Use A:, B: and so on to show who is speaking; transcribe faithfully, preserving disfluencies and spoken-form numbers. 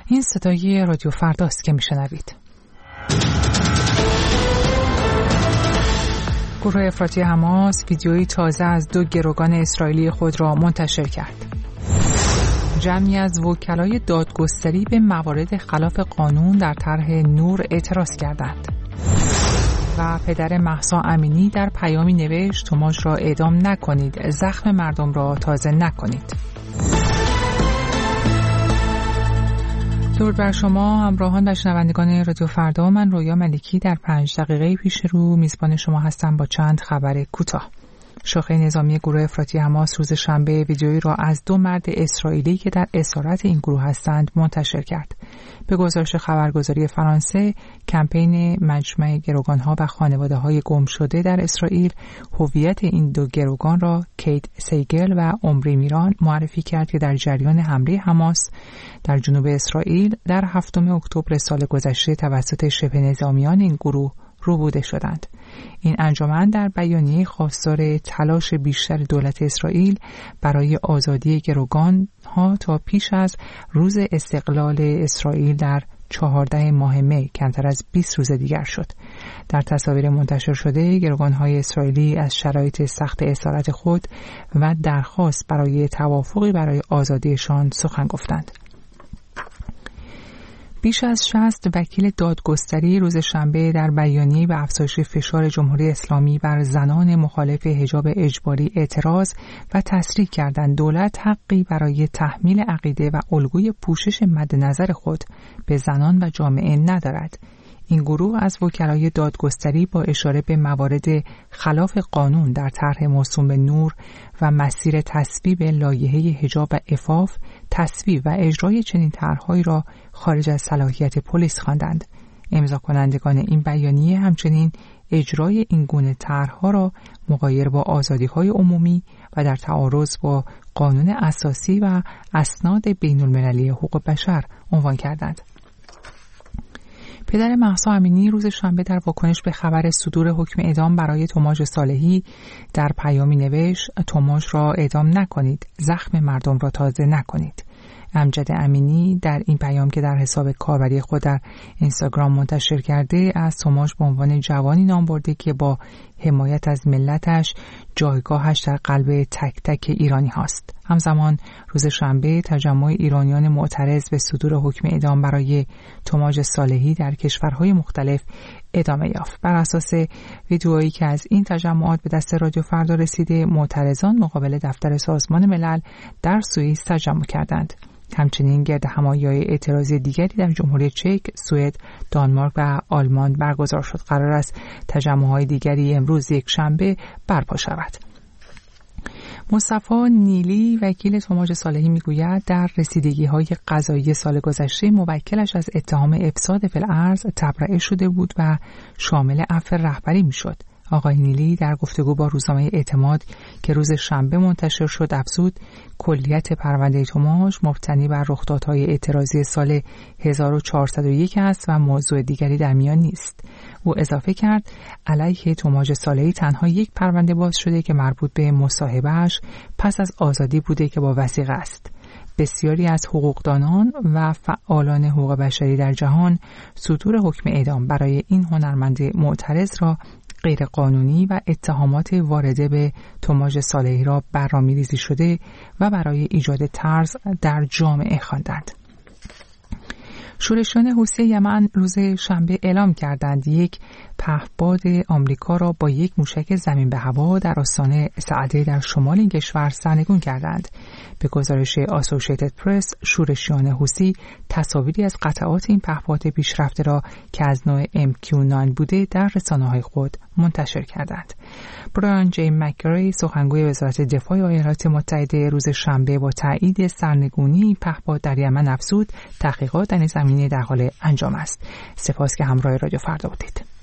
A: این صدای رادیو فرداست که میشنوید. گروه افراطی حماس ویدیویی تازه از دو گروگان اسرائیلی خود را منتشر کرد. جمعی از وکلای دادگستری به موارد خلاف قانون در طرح نور اعتراض کردند. و پدر مهسا امینی در پیامی نوشت توماژ را اعدام نکنید، زخم مردم را تازه نکنید. درود بر شما همراهان و شنوندگان رادیو فردا. من رویا ملکی در پنج دقیقه پیش رو میزبان شما هستم با چند خبر کوتاه. شاخه نظامی گروه افراطی حماس روز شنبه ویدیویی را از دو مرد اسرائیلی که در اسارت این گروه هستند منتشر کرد. به گزارش خبرگزاری فرانسه، کمپین مجمع گروگان‌ها و خانواده‌های گم شده در اسرائیل هویت این دو گروگان را کیت سیگل و عمری میران معرفی کرد که در جریان حمله حماس در جنوب اسرائیل در هفتم اکتبر سال گذشته توسط شبه نظامیان این گروه روبوده شدند. این انجمن در بیانیه خواستار تلاش بیشتر دولت اسرائیل برای آزادی گروگان ها تا پیش از روز استقلال اسرائیل در چهاردهم ماه می کمتر از بیست روز دیگر شد. در تصاویر منتشر شده گروگان های اسرائیلی از شرایط سخت اسارت خود و درخواست برای توافقی برای آزادیشان سخن گفتند. بیش از شصت وکیل دادگستری روز شنبه در بیانیه به افزایش فشار جمهوری اسلامی بر زنان مخالف حجاب اجباری اعتراض و تصریح کردند دولت حقی برای تحمیل عقیده و الگوی پوشش مد نظر خود به زنان و جامعه ندارد. این گروه از وکلای دادگستری با اشاره به موارد خلاف قانون در طرح موسوم به نور و مسیر تصویب لایحه حجاب و عفاف تصویب و اجرای چنین طرح‌هایی را خارج از صلاحیت پلیس خواندند. امضا کنندگان این بیانیه همچنین اجرای این گونه طرح‌ها را مغایر با آزادی‌های عمومی و در تعارض با قانون اساسی و اسناد بین‌المللی حقوق بشر عنوان کردند. پدر مهسا امینی روز شنبه در واکنش به خبر صدور حکم اعدام برای توماژ صالحی در پیامی نوشت توماژ را اعدام نکنید، زخم مردم را تازه نکنید. امجد امینی در این پیام که در حساب کاربری خود در اینستاگرام منتشر کرده از توماژ به عنوان جوانی نام برده که با حمایت از ملتش جایگاهش در قلب تک تک ایرانی هاست. همزمان روز شنبه تجمع ایرانیان معترض به صدور حکم اعدام برای توماژ صالحی در کشورهای مختلف ادامه یافت. بر اساس ویدئویی که از این تجمعات به دست رادیو فردا رسیده، معترضان مقابل دفتر سازمان ملل در سوئیس تجمع کردند. همچنین گرد همایی‌های اعتراضی دیگری در جمهوری چک، سوئد، دانمارک و آلمان برگزار شد. قرار است تجمع‌های دیگری امروز یک شنبه برپا شود. مصطفی نیلی وکیل توماژ صالحی میگوید در رسیدگی‌های قضایی سال گذشته موکلش از اتهام افساد فی الارض تبرئه شده بود و شامل عفو رهبری میشد. آقای نیلی در گفتگو با روزنامه اعتماد که روز شنبه منتشر شد افزود کلیت پرونده توماژ مبتنی بر رخدادهای اعتراضی سال هزار و چهارصد و یک است و موضوع دیگری در میان نیست. او اضافه کرد علیه توماژ صالحی تنها یک پرونده باز شده که مربوط به مصاحبه‌اش پس از آزادی بوده که با وثیقه است. بسیاری از حقوقدانان و فعالان حقوق بشری در جهان صدور حکم اعدام برای این هنرمند معترض را غیر قانونی و اتهامات وارده به توماژ صالحی را برنامه‌ریزی شده و برای ایجاد طرز در جامعه خواندند. شورشیان حوثی یمن روز شنبه اعلام کردند یک پهپاد آمریکا را با یک موشک زمین به هوا در آستان سعده در شمال این کشور سرنگون کردند. به گزارش آسوشیتد پرس، شورشیان حوثی تصاویری از قطعات این پهپاد پیشرفته را که از نوع ام کیو نه بوده در رسانه‌های خود منتشر کردند. برایان جی مک‌گری سخنگوی وزارت دفاع ایالات متحده روز شنبه با تایید سرنگونی پهپاد در یمن افزود تحقیقات در این زمینه در حال انجام است. سپاس که همراه رادیو فردا بودید.